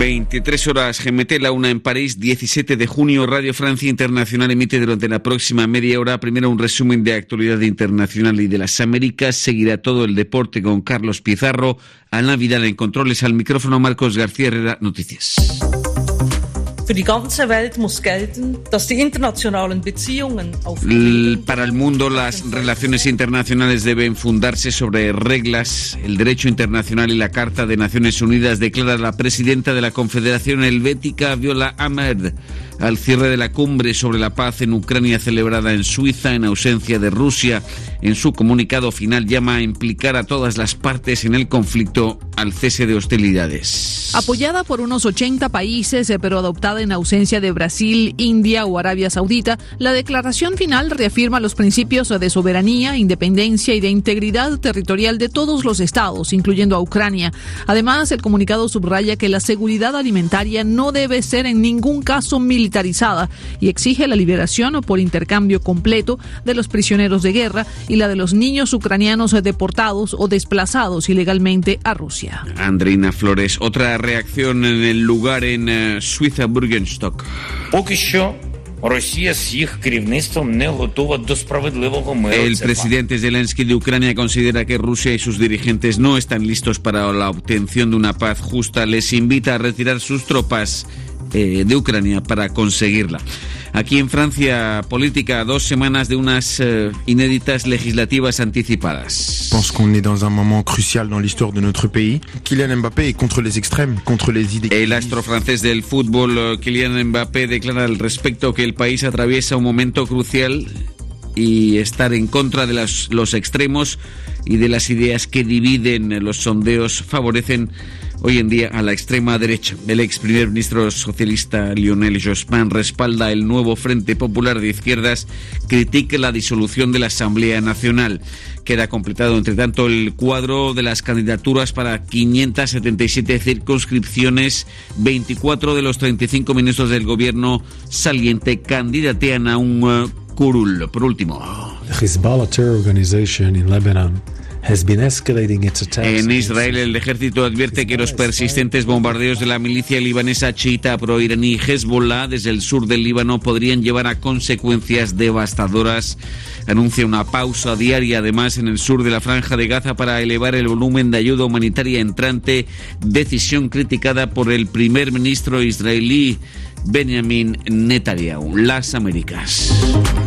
23 horas GMT, la 1 en París, 17 de junio, Radio Francia Internacional emite durante la próxima media hora primero un resumen de actualidad internacional y de las Américas. Seguirá todo el deporte con Carlos Pizarro, Alain Vidal en controles, al micrófono Marcos García Herrera, noticias. Para el mundo, las relaciones internacionales deben fundarse sobre reglas, el derecho internacional y la Carta de Naciones Unidas, declara la presidenta de la Confederación Helvética, Viola Amherd, al cierre de la cumbre sobre la paz en Ucrania celebrada en Suiza en ausencia de Rusia. En su comunicado final llama a implicar a todas las partes en el conflicto al cese de hostilidades. Apoyada por unos 80 países, pero adoptada en ausencia de Brasil, India o Arabia Saudita, la declaración final reafirma los principios de soberanía, independencia y de integridad territorial de todos los estados, incluyendo a Ucrania. Además, el comunicado subraya que la seguridad alimentaria no debe ser en ningún caso militarizada y exige la liberación por intercambio completo de los prisioneros de guerra y la de los niños ucranianos deportados o desplazados ilegalmente a Rusia. Andreina Flores, otra reacción en el lugar en Suiza, Burgenstock. El presidente Zelensky de Ucrania considera que Rusia y sus dirigentes no están listos para la obtención de una paz justa. Les invita a retirar sus tropas de Ucrania para conseguirla. Aquí en Francia, política, 2 semanas de unas inéditas legislativas anticipadas. Je pense qu'on est dans un moment crucial dans l'histoire de notre pays. Kylian Mbappé est contre les extrêmes, contre les idées. El astro francés del fútbol, Kylian Mbappé, declara al respecto que el país atraviesa un momento crucial y estar en contra de los extremos y de las ideas que dividen. Los sondeos favorecen hoy en día a la extrema derecha. El ex primer ministro socialista Lionel Jospin respalda el nuevo Frente Popular de Izquierdas, critica la disolución de la Asamblea Nacional. Queda completado, entre tanto, el cuadro de las candidaturas para 577 circunscripciones. 24 de los 35 ministros del gobierno saliente candidatean a un curul. Por último, Hezbollah terror organization in Lebanon. En Israel, el ejército advierte que los persistentes bombardeos de la milicia libanesa chiita proiraní Hezbollah desde el sur del Líbano podrían llevar a consecuencias devastadoras. Anuncia una pausa diaria, además, en el sur de la Franja de Gaza para elevar el volumen de ayuda humanitaria entrante, decisión criticada por el primer ministro israelí Benjamin Netanyahu. Las Américas.